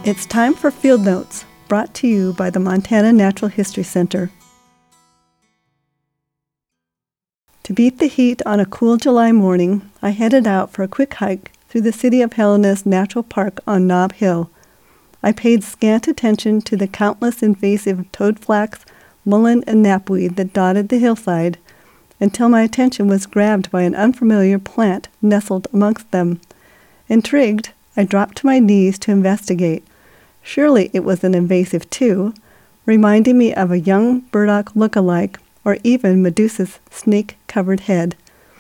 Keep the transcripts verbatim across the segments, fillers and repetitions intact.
It's time for Field Notes, brought to you by the Montana Natural History Center. To beat the heat on a cool July morning, I headed out for a quick hike through the City of Helena's Natural Park on Nob Hill. I paid scant attention to the countless invasive toadflax, mullein, and knapweed that dotted the hillside, until my attention was grabbed by an unfamiliar plant nestled amongst them. Intrigued, I dropped to my knees to investigate. Surely it was an invasive too, reminding me of a young burdock look-alike, or even Medusa's snake-covered head.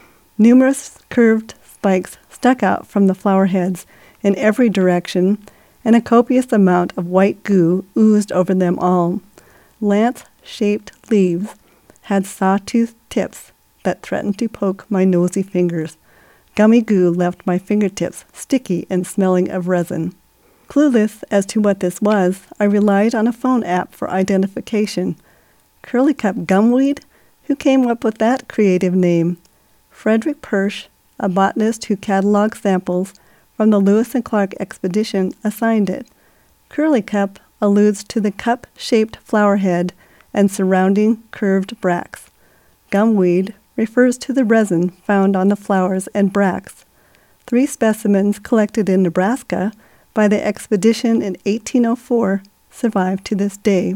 Numerous curved spikes stuck out from the flower heads in every direction, and a copious amount of white goo oozed over them all. Lance-shaped leaves had saw-toothed tips that threatened to poke my nosy fingers. Gummy goo left my fingertips sticky and smelling of resin. Clueless as to what this was, I relied on a phone app for identification. Curly-cup gumweed? Who came up with that creative name? Frederick Persch, a botanist who cataloged samples from the Lewis and Clark expedition, assigned it. Curly-cup alludes to the cup-shaped flower head and surrounding curved bracts. Gumweed refers to the resin found on the flowers and bracts. Three specimens collected in Nebraska by the expedition in eighteen oh four survive to this day.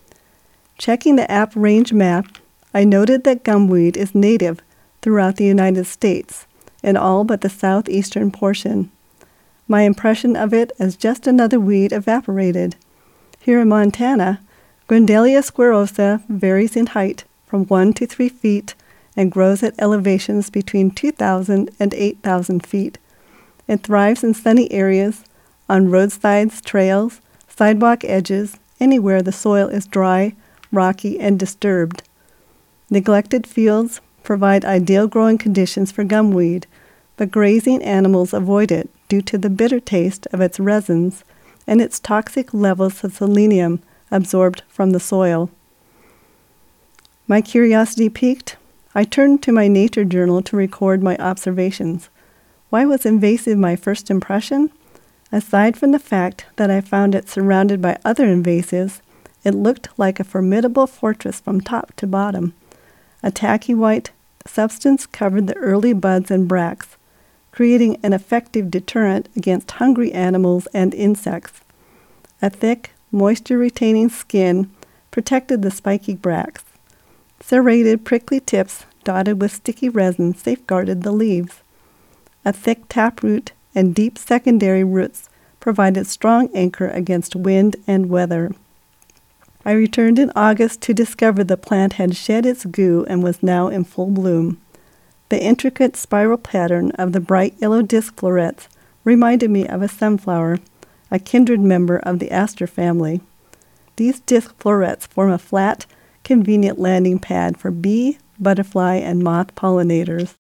Checking the app range map, I noted that gumweed is native throughout the United States, in all but the southeastern portion. My impression of it as just another weed evaporated. Here in Montana, Grindelia squarosa varies in height from one to three feet and grows at elevations between two thousand and eight thousand feet. It thrives in sunny areas, on roadsides, trails, sidewalk edges, anywhere the soil is dry, rocky, and disturbed. Neglected fields provide ideal growing conditions for gumweed, but grazing animals avoid it due to the bitter taste of its resins and its toxic levels of selenium absorbed from the soil. My curiosity piqued, I turned to my nature journal to record my observations. Why was invasive my first impression? Aside from the fact that I found it surrounded by other invasives, it looked like a formidable fortress from top to bottom. A tacky white substance covered the early buds and bracts, creating an effective deterrent against hungry animals and insects. A thick, moisture-retaining skin protected the spiky bracts. Serrated, prickly tips dotted with sticky resin safeguarded the leaves. A thick taproot and deep secondary roots provided strong anchor against wind and weather. I returned in August to discover the plant had shed its goo and was now in full bloom. The intricate spiral pattern of the bright yellow disc florets reminded me of a sunflower, a kindred member of the aster family. These disc florets form a flat, convenient landing pad for bee, butterfly, and moth pollinators.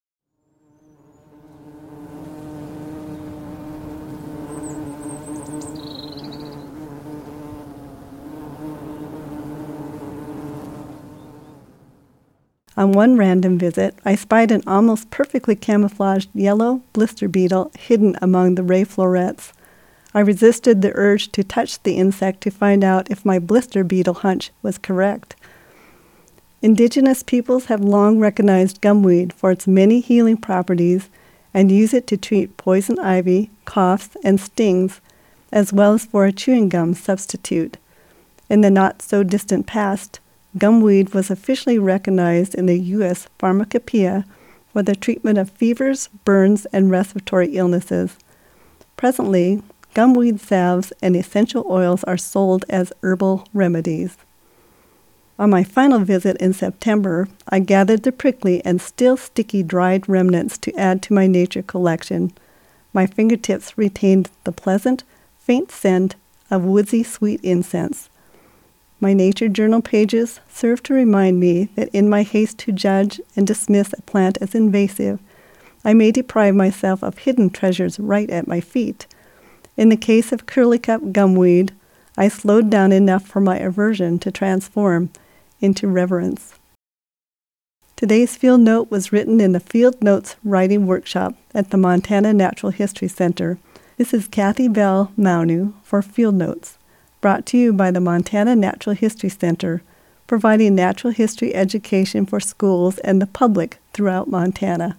On one random visit, I spied an almost perfectly camouflaged yellow blister beetle hidden among the ray florets. I resisted the urge to touch the insect to find out if my blister beetle hunch was correct. Indigenous peoples have long recognized gumweed for its many healing properties and use it to treat poison ivy, coughs, and stings, as well as for a chewing gum substitute. In the not-so-distant past, gumweed was officially recognized in the U S Pharmacopoeia for the treatment of fevers, burns, and respiratory illnesses. Presently, gumweed salves and essential oils are sold as herbal remedies. On my final visit in September, I gathered the prickly and still sticky dried remnants to add to my nature collection. My fingertips retained the pleasant, faint scent of woodsy sweet incense. My nature journal pages serve to remind me that in my haste to judge and dismiss a plant as invasive, I may deprive myself of hidden treasures right at my feet. In the case of curly-cup gumweed, I slowed down enough for my aversion to transform into reverence. Today's field note was written in the Field Notes Writing Workshop at the Montana Natural History Center This is Kathy Bell Maunu for Field Notes, brought to you by the Montana Natural History Center, providing natural history education for schools and the public throughout Montana.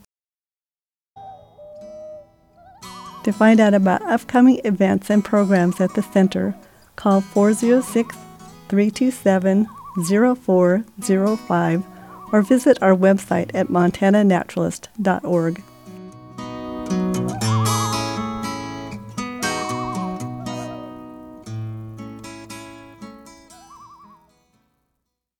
To find out about upcoming events and programs at the center, call four oh six, three two seven, oh four oh five or visit our website at montana naturalist dot org.